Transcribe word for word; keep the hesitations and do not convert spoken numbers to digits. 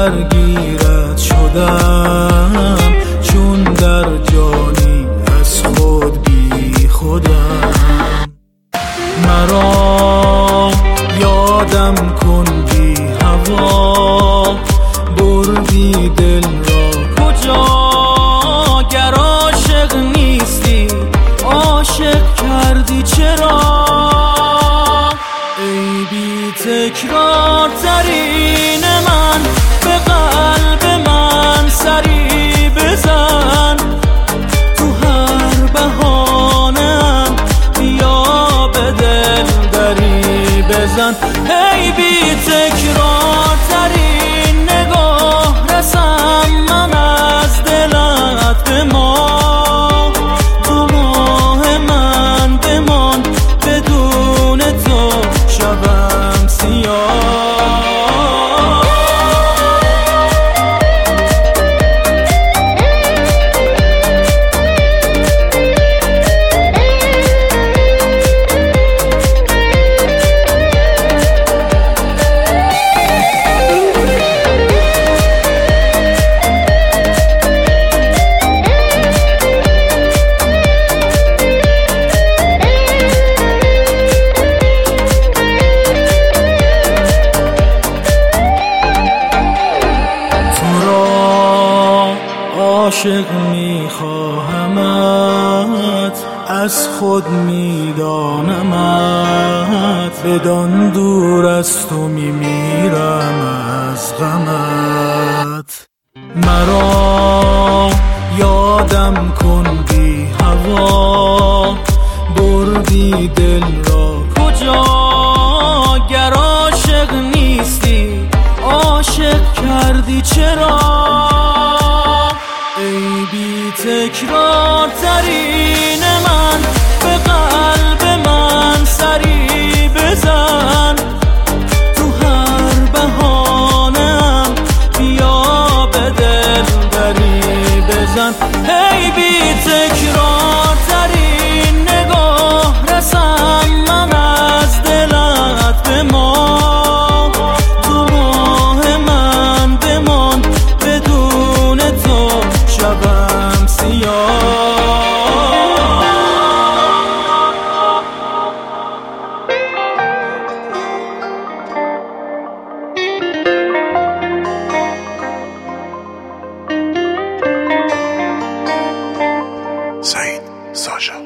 درگیرت شدم، چون در جانی از خود بی خودم. مرا یادم کن بی هوا، بردی دل را کجا؟ گر عاشق نیستی عاشق کردی چرا؟ ای بی تکرار ترین من، به قلب من سری بزن. تو هر بهانه‌ام بیا به دل دری بزن. ای بی تکرار ترین نگاه رسم من از دلت به ماه. تو ماه من بمان، بدون تو شبم سیاه. عاشق میخواهمت، از خود میدانمت، بدان دور از تو میمیرم از غمت. مرا یادم کن بی هوا، بردی دل را کجا؟ گر عاشق نیستی عاشق کردی چرا؟ ای بی تکرار ترین من، به قلب من سری بزن. تو هر بهانه‌ام بیا به دل دری بزن. ای بی تکرار ترین نگاه رسم من از دلت به ماه. تو ماه من بمان، بدون تو شبم سیاه. سعید ساشا.